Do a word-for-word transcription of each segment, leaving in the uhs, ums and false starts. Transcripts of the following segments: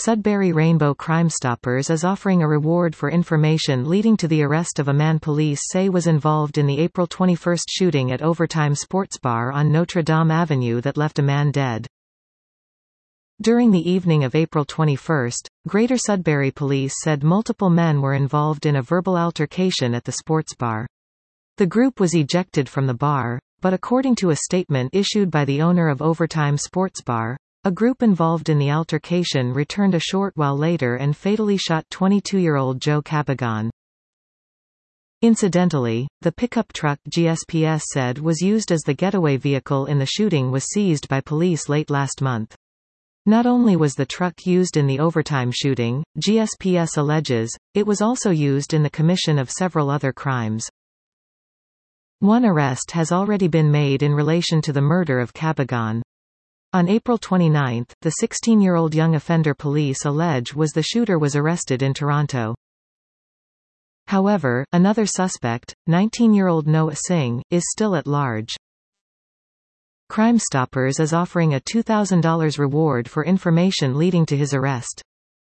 Sudbury Rainbow Crimestoppers is offering a reward for information leading to the arrest of a man police say was involved in the April twenty-first shooting at Overtime Sports Bar on Notre Dame Avenue that left a man dead. During the evening of April twenty-first, Greater Sudbury Police said multiple men were involved in a verbal altercation at the sports bar. The group was ejected from the bar, but according to a statement issued by the owner of Overtime Sports Bar, a group involved in the altercation returned a short while later and fatally shot twenty-two-year-old Joe Cabagon. Incidentally, the pickup truck G S P S said was used as the getaway vehicle in the shooting was seized by police late last month. Not only was the truck used in the Overtime shooting, G S P S alleges, it was also used in the commission of several other crimes. One arrest has already been made in relation to the murder of Cabagon. On April twenty-ninth, the sixteen-year-old young offender police allege was the shooter was arrested in Toronto. However, another suspect, nineteen-year-old Noah Singh, is still at large. Crimestoppers is offering a two thousand dollars reward for information leading to his arrest.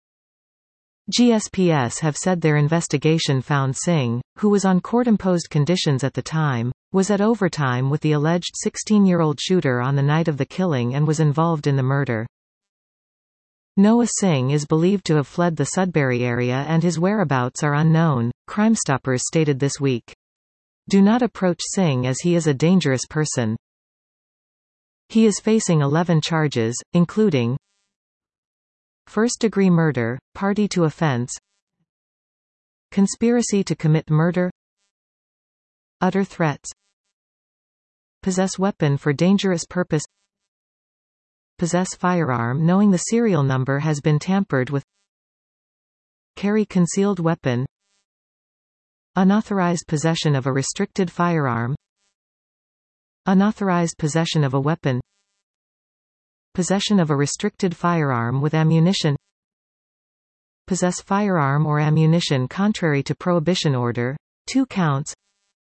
G S P S have said their investigation found Singh, who was on court-imposed conditions at the time, was at Overtime with the alleged sixteen-year-old shooter on the night of the killing and was involved in the murder. Noah Singh is believed to have fled the Sudbury area and his whereabouts are unknown, Crimestoppers stated this week. Do not approach Singh as he is a dangerous person. He is facing eleven charges, including first-degree murder, party to offense, conspiracy to commit murder, utter threats, possess weapon for dangerous purpose, possess firearm knowing the serial number has been tampered with, carry concealed weapon, unauthorized possession of a restricted firearm, unauthorized possession of a weapon, possession of a restricted firearm with ammunition, possess firearm or ammunition contrary to prohibition order, two counts,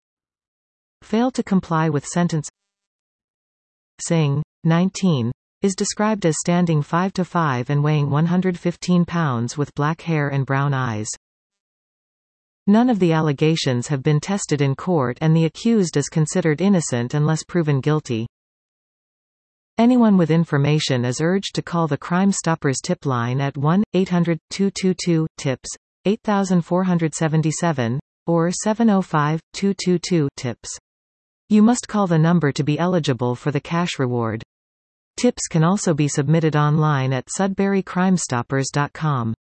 fail to comply with sentence. Singh, nineteen, is described as standing five to five and weighing one hundred fifteen pounds with black hair and brown eyes. None of the allegations have been tested in court and the accused is considered innocent unless proven guilty. Anyone with information is urged to call the Crimestoppers tip line at one eight hundred two two two TIPS, eight four seven seven, or seven oh five two two two TIPS. You must call the number to be eligible for the cash reward. Tips can also be submitted online at sudbury crimestoppers dot com.